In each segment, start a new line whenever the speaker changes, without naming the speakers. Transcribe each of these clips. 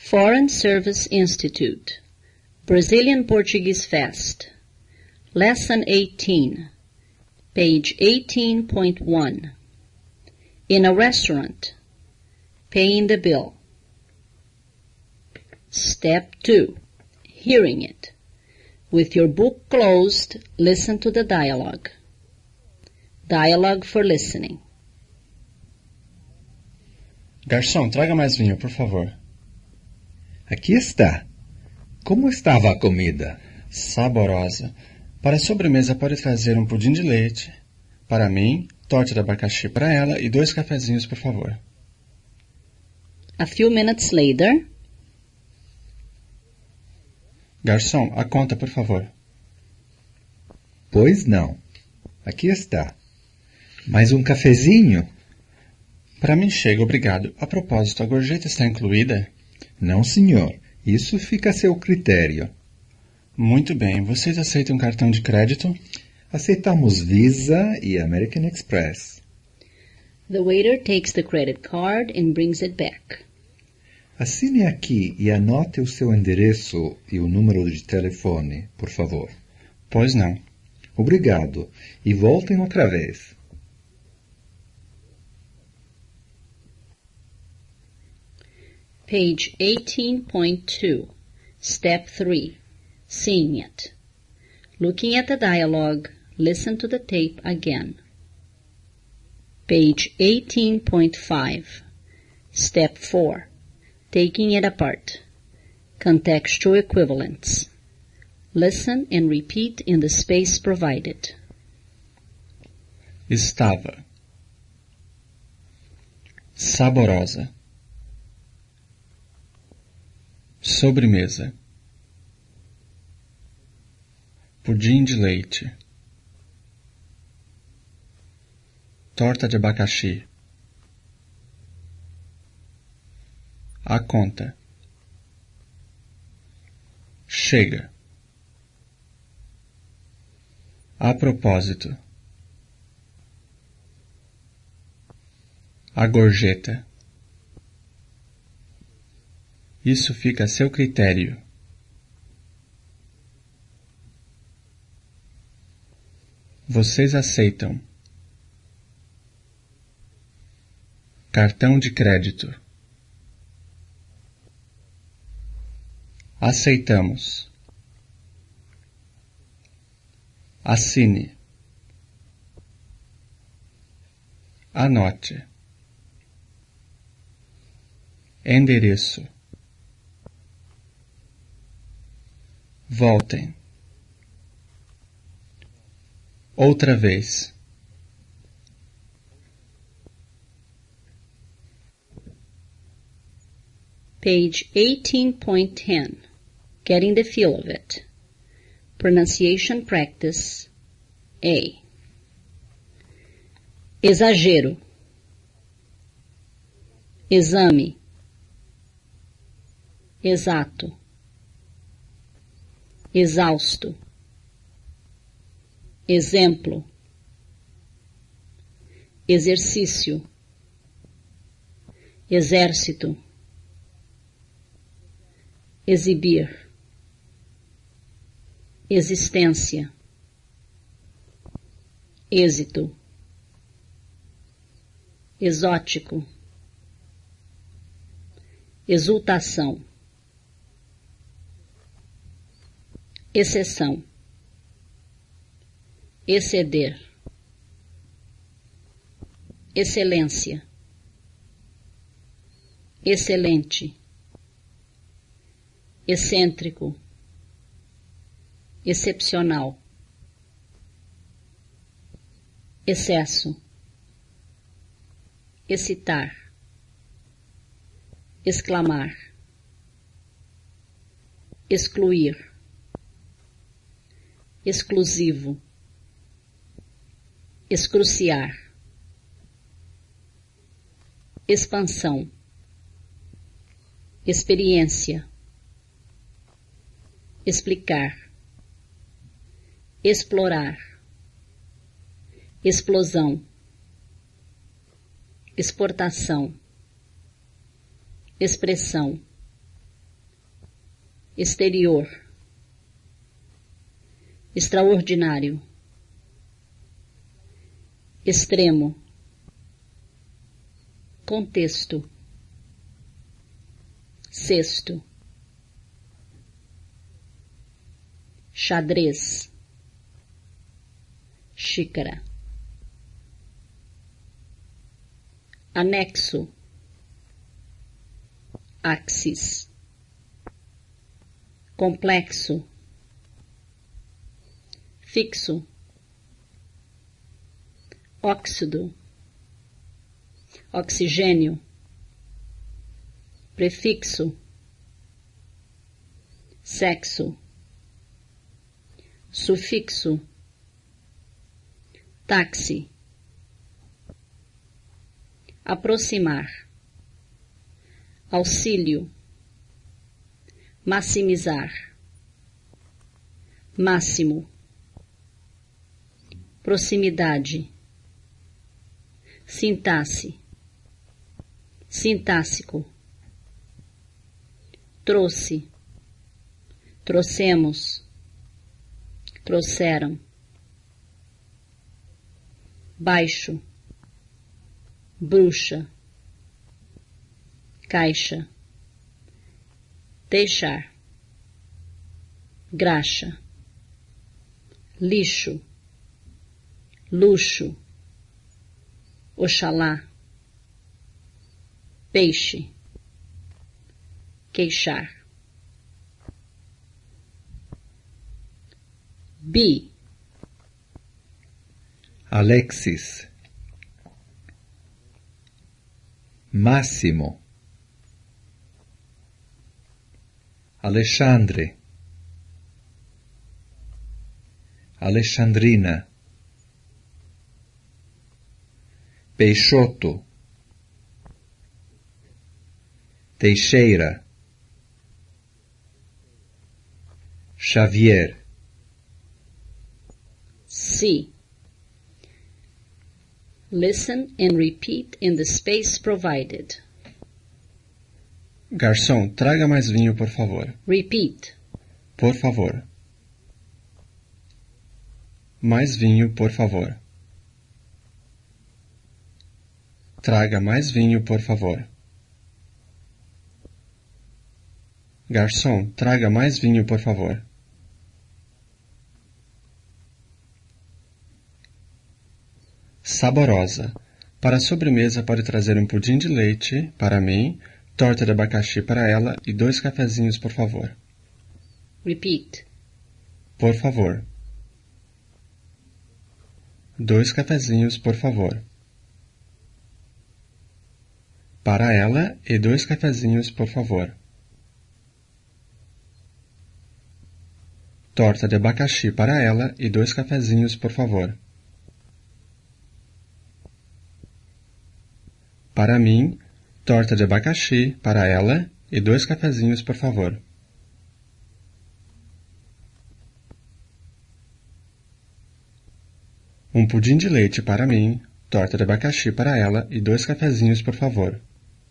Foreign Service Institute, Brazilian Portuguese Fast, Lesson 18, page 18.1. In a restaurant, paying the bill. Step 2, hearing it. With your book closed, listen to the dialogue. Dialogue for listening.
Garçom, traga mais vinho, por favor.
Aqui está. Como estava a comida?
Saborosa. Para a sobremesa, pode trazer um pudim de leite. Para mim, torta de abacaxi para ela e 2 cafezinhos, por favor.
A few minutes later.
Garçom, a conta, por favor.
Pois não. Aqui está. Mais um cafezinho?
Para mim chega, obrigado. A propósito, a gorjeta está incluída?
Não, senhor. Isso fica a seu critério.
Muito bem. Vocês aceitam cartão de crédito?
Aceitamos Visa e American Express.
The waiter takes the credit card and brings it back.
Assine aqui e anote o seu endereço e o número de telefone, por favor.
Pois não.
Obrigado. E voltem outra vez.
Page 18.2, Step 3, Seeing it. Looking at the dialogue, listen to the tape again. Page 18.5, Step 4, Taking it apart. Contextual equivalents. Listen and repeat in the space provided.
Estava. Saborosa. Sobremesa. Pudim de leite. Torta de abacaxi. A conta. Chega. A propósito. A gorjeta. Isso fica a seu critério. Vocês aceitam cartão de crédito? Aceitamos. Assine. Anote. Endereço. Voltem. Outra vez.
Page 18.10, Getting the feel of it. Pronunciation practice A. Exagero. Exame. Exato. Exausto. Exemplo. Exercício. Exército. Exibir. Existência. Êxito. Exótico. Exultação. Exceção. Exceder. Excelência. Excelente. Excêntrico. Excepcional. Excesso. Excitar. Exclamar. Excluir. Exclusivo. Excruciar. Expansão. Experiência. Explicar. Explorar. Explosão. Exportação. Expressão. exterior, extraordinário, extremo, contexto, cesto, xadrez, xícara, anexo, axis, complexo, fixo, óxido, oxigênio, prefixo, sexo, sufixo, táxi, aproximar, auxílio, maximizar, máximo, proximidade, sintaxe, sintáxico, trouxe, trouxemos, trouxeram, baixo, bruxa, caixa, deixar, graxa, lixo, luxo, oxalá, peixe, queixar. B.
Alexis, Máximo, Alexandre, Alexandrina, Peixoto, Teixeira, Xavier.
C. Listen and repeat in the space provided.
Garçom, traga mais vinho, por favor.
Repeat.
Por favor. Mais vinho, por favor. Traga mais vinho, por favor. Garçom, traga mais vinho, por favor. Saborosa. Para a sobremesa, pode trazer um pudim de leite para mim, torta de abacaxi para ela e 2 cafezinhos, por favor.
Repeat.
Por favor. 2 cafezinhos, por favor. Para ela e 2 cafezinhos, por favor. Torta de abacaxi para ela e 2 cafezinhos, por favor. Para mim, torta de abacaxi para ela e 2 cafezinhos, por favor. Um pudim de leite para mim, torta de abacaxi para ela e 2 cafezinhos, por favor.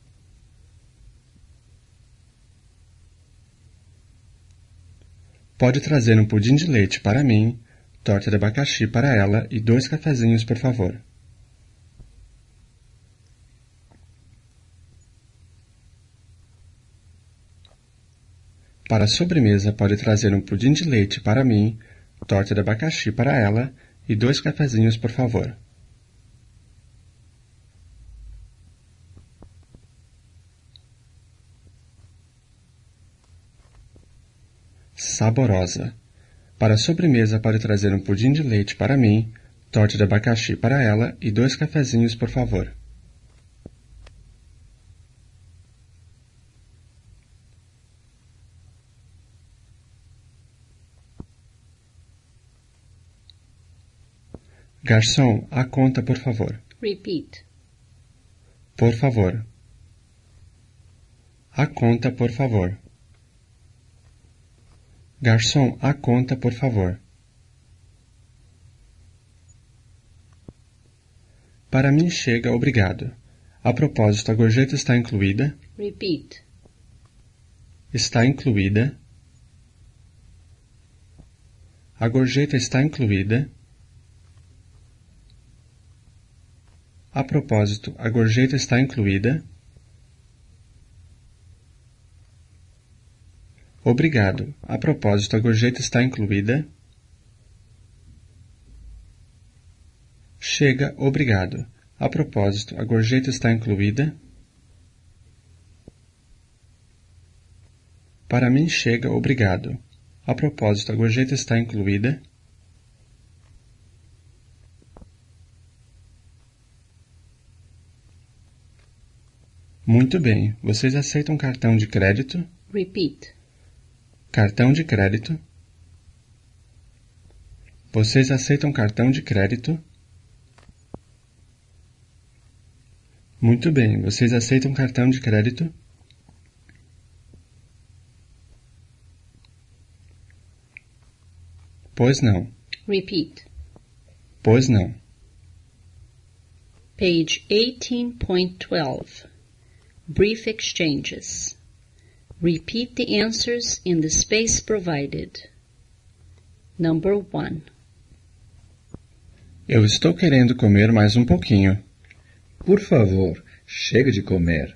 Pode trazer um pudim de leite para mim, torta de abacaxi para ela e 2 cafezinhos, por favor. Para a sobremesa, pode trazer um pudim de leite para mim, torta de abacaxi para ela e 2 cafezinhos, por favor. Saborosa. Para a sobremesa, pode trazer um pudim de leite para mim, torta de abacaxi para ela e 2 cafezinhos, por favor. Garçom, a conta, por favor.
Repeat.
Por favor. A conta, por favor. Garçom, a conta, por favor. Para mim chega, obrigado. A propósito, a gorjeta está incluída?
Repeat.
Está incluída. A gorjeta está incluída. A propósito, a gorjeta está incluída. Obrigado. A propósito, a gorjeta está incluída. Chega, obrigado. A propósito, a gorjeta está incluída. Para mim chega, obrigado. A propósito, a gorjeta está incluída. Muito bem. Vocês aceitam cartão de crédito?
Repeat.
Cartão de crédito. Vocês aceitam cartão de crédito? Muito bem. Vocês aceitam cartão de crédito? Pois não.
Repeat.
Pois não.
Page 18.12. Brief exchanges. Repeat the answers in the space provided. Number 1.
Eu estou querendo comer mais um pouquinho.
Por favor, chega de comer.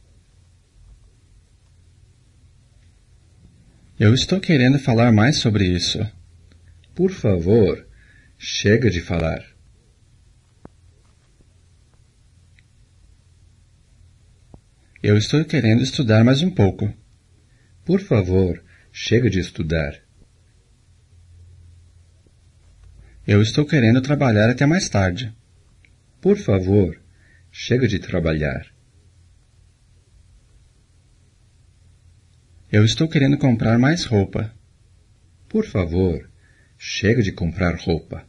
Eu estou querendo falar mais sobre isso.
Por favor, chega de falar.
Eu estou querendo estudar mais um pouco.
Por favor, chega de estudar.
Eu estou querendo trabalhar até mais tarde.
Por favor, chega de trabalhar.
Eu estou querendo comprar mais roupa.
Por favor, chega de comprar roupa.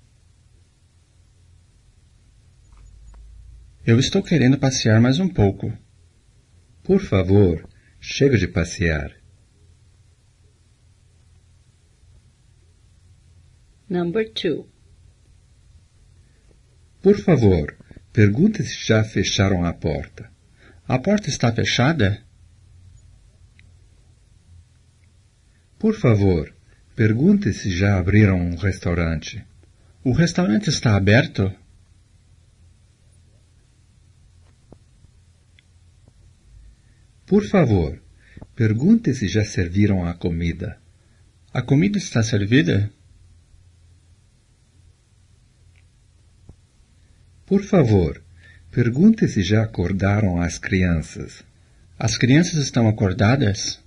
Eu estou querendo passear mais um pouco.
Por favor, chega de passear.
Number 2.
Por favor, pergunte se já fecharam a porta.
A porta está fechada?
Por favor, pergunte se já abriram um restaurante.
O restaurante está aberto?
Por favor, pergunte se já serviram a comida.
A comida está servida?
Por favor, pergunte se já acordaram as crianças.
As crianças estão acordadas?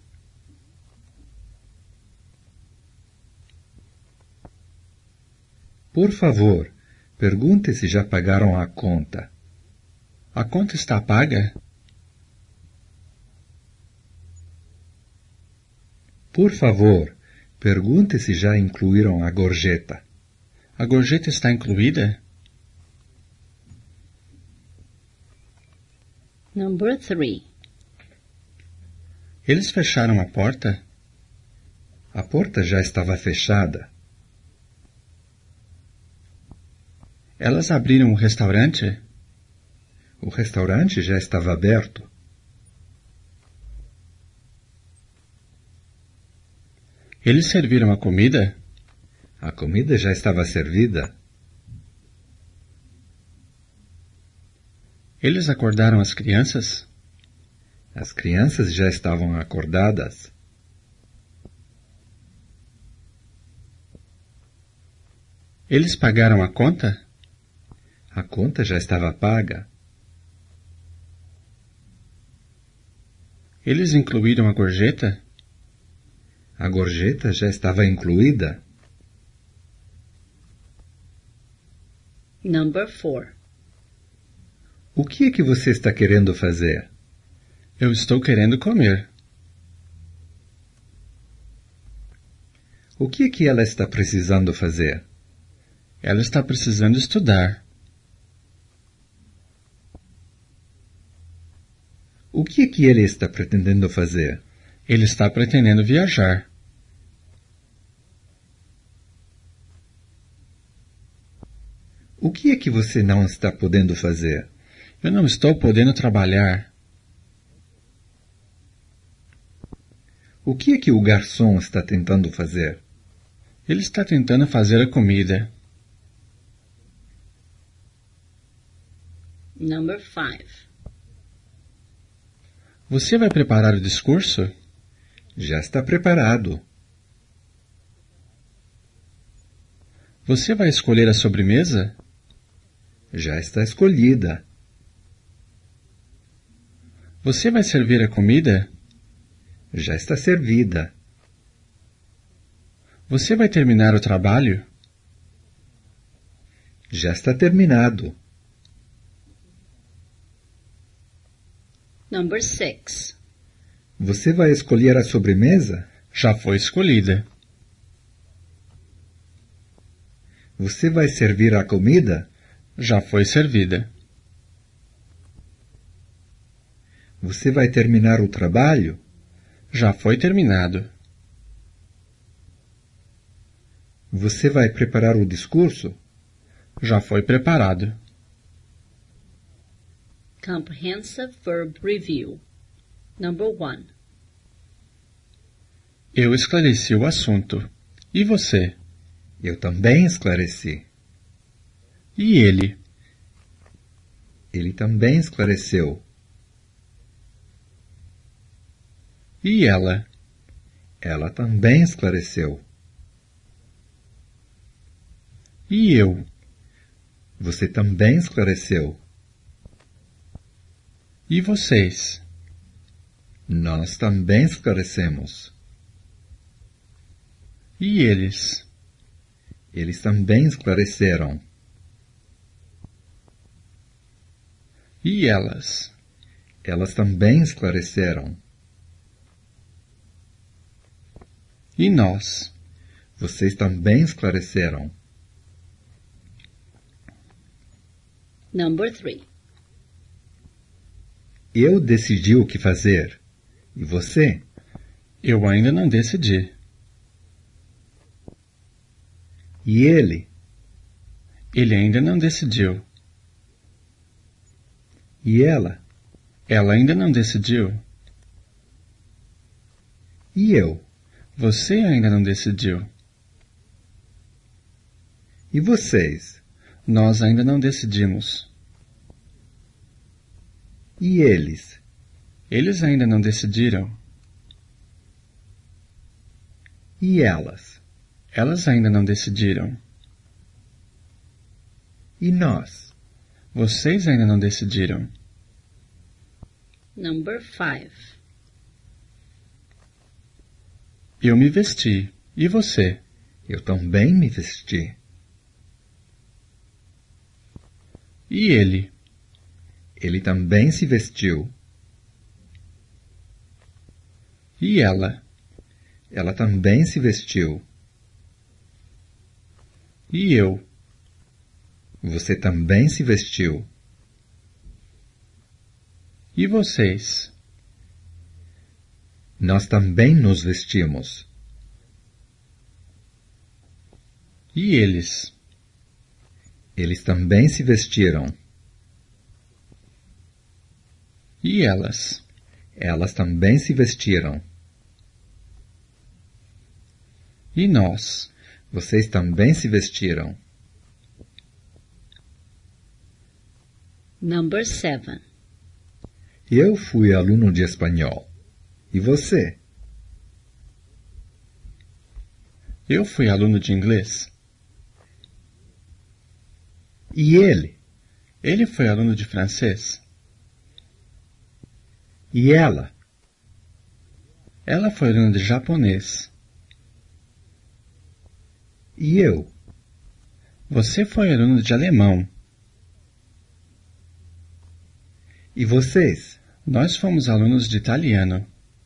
Por favor, pergunte se já pagaram a conta.
A conta está paga?
Por favor, pergunte se já incluíram a gorjeta.
A gorjeta está incluída?
Number 3.
Eles fecharam a porta?
A porta já estava fechada.
Elas abriram o restaurante?
O restaurante já estava aberto.
Eles serviram a comida?
A comida já estava servida.
Eles acordaram as crianças?
As crianças já estavam acordadas.
Eles pagaram a conta?
A conta já estava paga.
Eles incluíram a gorjeta?
A gorjeta já estava incluída.
Number 4.
O que é que você está querendo fazer?
Eu estou querendo comer.
O que é que ela está precisando fazer?
Ela está precisando estudar.
O que é que ele está pretendendo fazer?
Ele está pretendendo viajar.
O que é que você não está podendo fazer?
Eu não estou podendo trabalhar.
O que é que o garçom está tentando fazer?
Ele está tentando fazer a comida.
Number 5.
Você vai preparar o discurso?
Já está preparado.
Você vai escolher a sobremesa?
Já está escolhida.
Você vai servir a comida?
Já está servida.
Você vai terminar o trabalho?
Já está terminado.
Number 6.
Você vai escolher a sobremesa?
Já foi escolhida.
Você vai servir a comida?
Já foi servida.
Você vai terminar o trabalho?
Já foi terminado.
Você vai preparar o discurso?
Já foi preparado.
Comprehensive Verb Review. Number 1.
Eu esclareci o assunto. E você?
Eu também esclareci.
E ele?
Ele também esclareceu.
E ela?
Ela também esclareceu.
E eu?
Você também esclareceu.
E vocês?
Nós também esclarecemos.
E eles?
Eles também esclareceram.
E elas?
Elas também esclareceram.
E nós?
Vocês também esclareceram.
Number 3.
Eu decidi o que fazer. E você?
Eu ainda não decidi.
E ele?
Ele ainda não decidiu.
E ela?
Ela ainda não decidiu.
E eu?
Você ainda não decidiu.
E vocês?
Nós ainda não decidimos.
E eles?
Eles ainda não decidiram.
E elas?
Elas ainda não decidiram.
E nós?
Vocês ainda não decidiram.
Number 5.
Eu me vesti. E você?
Eu também me vesti.
E ele?
Ele também se vestiu.
E ela?
Ela também se vestiu.
E eu?
Você também se vestiu.
E vocês?
Nós também nos vestimos.
E eles?
Eles também se vestiram.
E elas?
Elas também se vestiram.
E nós?
Vocês também se vestiram.
Number 7.
Eu fui aluno de espanhol. E você?
Eu fui aluno de inglês.
E ele?
Ele foi aluno de francês.
E ela?
Ela foi aluna de japonês.
E eu?
Você foi aluno de alemão.
E vocês?
Nós fomos alunos de italiano.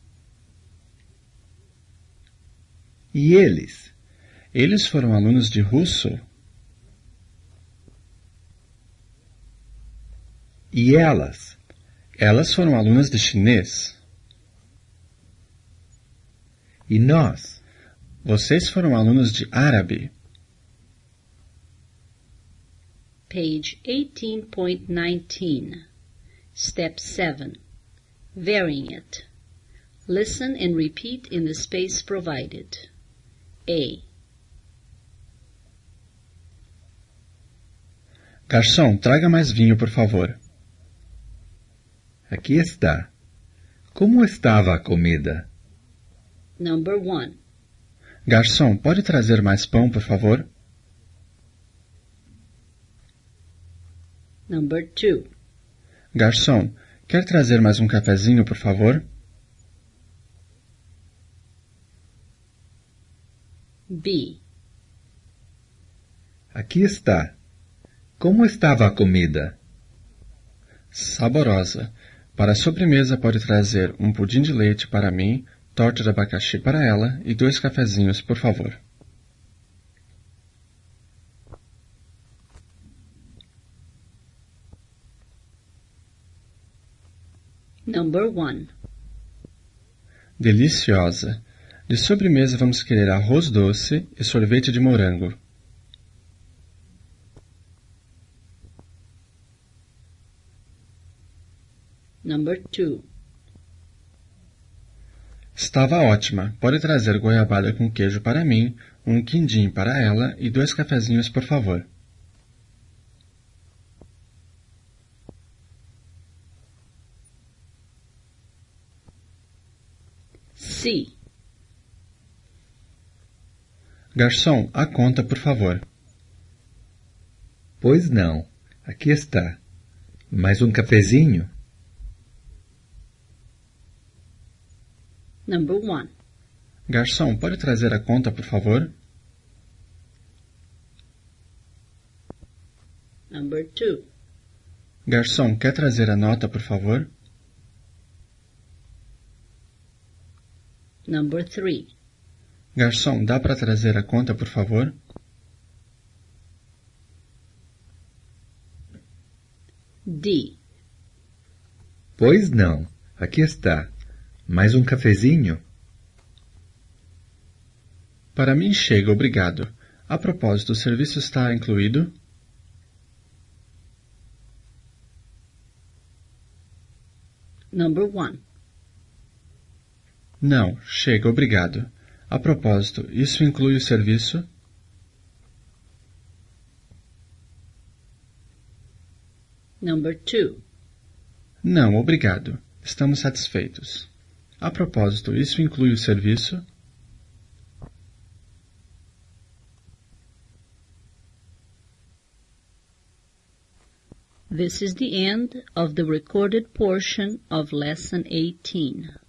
E eles?
Eles foram alunos de russo.
E elas?
Elas foram alunas de chinês.
E nós?
Vocês foram alunos de árabe.
Page 18.19. Step 7. Varying it. Listen and repeat in the space provided. A.
Garçom, traga mais vinho, por favor.
Aqui está. Como estava a comida?
Number 1.
Garçom, pode trazer mais pão, por favor?
Number 2.
Garçom, quer trazer mais um cafezinho, por favor?
B.
Aqui está. Como estava a comida?
Saborosa. Para a sobremesa, pode trazer um pudim de leite para mim, torta de abacaxi para ela e 2 cafezinhos, por favor.
Number 1.
Deliciosa. De sobremesa, vamos querer arroz doce e sorvete de morango.
Number 2.
Estava ótima. Pode trazer goiabada com queijo para mim, um quindim para ela e 2 cafezinhos, por favor.
C.
Garçom, a conta, por favor.
Pois não. Aqui está. Mais um cafezinho?
Number 1.
Garçom, pode trazer a conta, por favor?
Number 2.
Garçom, quer trazer a nota, por favor?
Number 3.
Garçom, dá para trazer a conta, por favor?
D.
Pois não. Aqui está. Mais um cafezinho?
Para mim chega, obrigado. A propósito, o serviço está incluído?
Number 1.
Não, chega, obrigado. A propósito, isso inclui o serviço?
Number 2.
Não, obrigado. Estamos satisfeitos. A propósito, isso inclui o serviço?
This is the end of the recorded portion of Lesson 18.